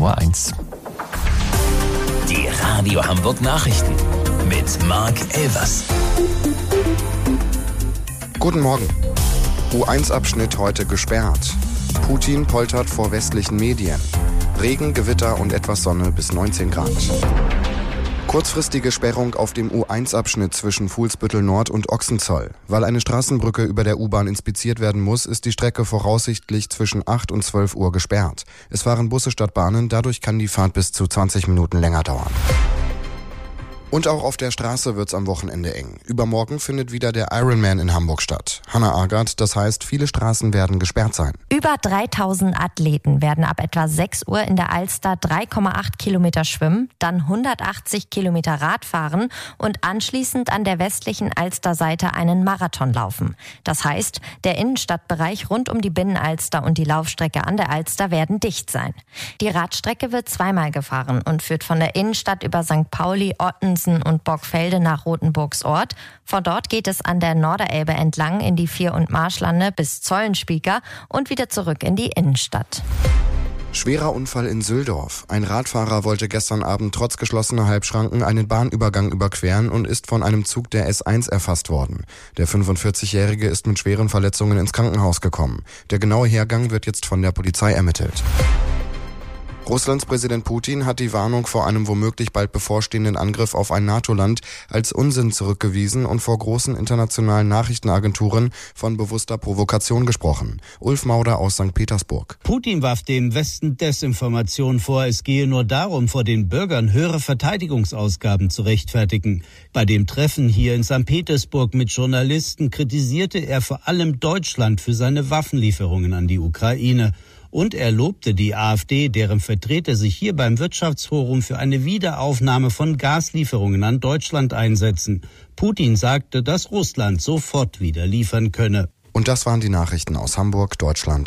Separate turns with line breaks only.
ORF1.
Die Radio Hamburg Nachrichten mit Marc Elvers.
Guten Morgen. U1-Abschnitt heute gesperrt. Putin poltert vor westlichen Medien. Regen, Gewitter und etwas Sonne bis 19 Grad. Kurzfristige Sperrung auf dem U1-Abschnitt zwischen Fuhlsbüttel Nord und Ochsenzoll. Weil eine Straßenbrücke über der U-Bahn inspiziert werden muss, ist die Strecke voraussichtlich zwischen 8 und 12 Uhr gesperrt. Es fahren Busse statt Bahnen, dadurch kann die Fahrt bis zu 20 Minuten länger dauern. Und auch auf der Straße wird's am Wochenende eng. Übermorgen findet wieder der Ironman in Hamburg statt. Hannah Agard, das heißt, viele Straßen werden gesperrt sein.
Über 3000 Athleten werden ab etwa 6 Uhr in der Alster 3,8 Kilometer schwimmen, dann 180 Kilometer Rad fahren und anschließend an der westlichen Alsterseite einen Marathon laufen. Das heißt, der Innenstadtbereich rund um die Binnenalster und die Laufstrecke an der Alster werden dicht sein. Die Radstrecke wird zweimal gefahren und führt von der Innenstadt über St. Pauli, Ottensen und Borgfelde nach Rothenburgs Ort. Von dort geht es an der Norderelbe entlang in die Vier- und Marschlande bis Zollenspieker und wieder zurück in die Innenstadt.
Schwerer Unfall in Süldorf. Ein Radfahrer wollte gestern Abend trotz geschlossener Halbschranken einen Bahnübergang überqueren und ist von einem Zug der S1 erfasst worden. Der 45-Jährige ist mit schweren Verletzungen ins Krankenhaus gekommen. Der genaue Hergang wird jetzt von der Polizei ermittelt. Russlands Präsident Putin hat die Warnung vor einem womöglich bald bevorstehenden Angriff auf ein NATO-Land als Unsinn zurückgewiesen und vor großen internationalen Nachrichtenagenturen von bewusster Provokation gesprochen. Ulf Mauder aus St. Petersburg.
Putin warf dem Westen Desinformation vor. Es gehe nur darum, vor den Bürgern höhere Verteidigungsausgaben zu rechtfertigen. Bei dem Treffen hier in St. Petersburg mit Journalisten kritisierte er vor allem Deutschland für seine Waffenlieferungen an die Ukraine. Und er lobte die AfD, deren Vertreter sich hier beim Wirtschaftsforum für eine Wiederaufnahme von Gaslieferungen an Deutschland einsetzen. Putin sagte, dass Russland sofort wieder liefern könne.
Und das waren die Nachrichten aus Hamburg, Deutschland